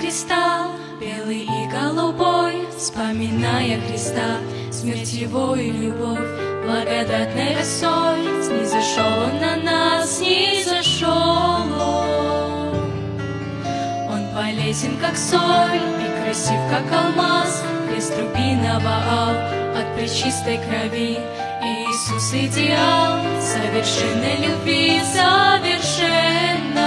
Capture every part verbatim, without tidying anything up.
кристалл, белый и голубой, вспоминая Христа, смерть Его и любовь, благодатной росой, снизошел Он на нас, снизошел Он. Он полезен, как соль, и красив, как алмаз, крест рубинового ал, от пречистой крови. Иисус идеал совершенной любви, совершенно.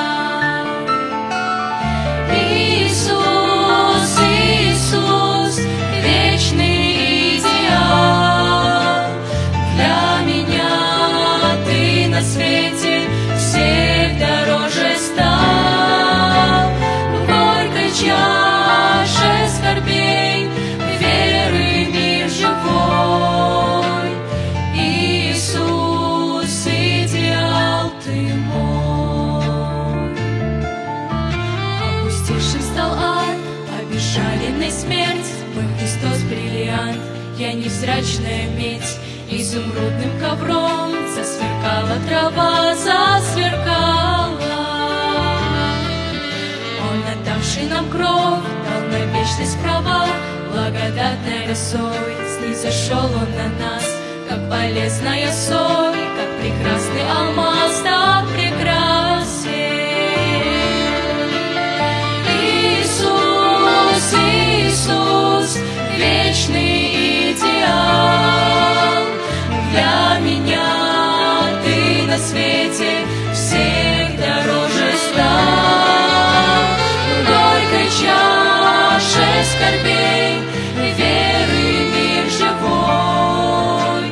Иисус, Иисус, вечный идеал. Для меня Ты на свете всех дороже стал. В горькой чаше скорбей веры мир живой. Иисус, идеал Ты мой. Опустившим стал ад, обезжаленной смерть, мой Христос бриллиант, я невзрачная медь. Изумрудным ковром засверкала трава, засверкала. Он, отдавший нам кровь, дал на вечность права, благодатной росой снизошел Он на нас, как полезная соль, как прекрасный алмаз, так прекрасен. Иисус, Иисус, вечный идеал. Для меня Ты на свете всех дороже стал. В горькой чаше скорбей веры мир живой.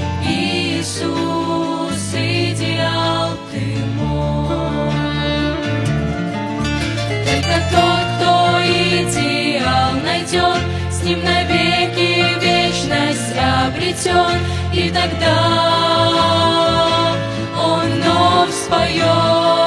Иисус, идеал Ты мой. Только тот, кто идеал найдет, с ним навеки вечность обретен. И тогда Он вновь споет.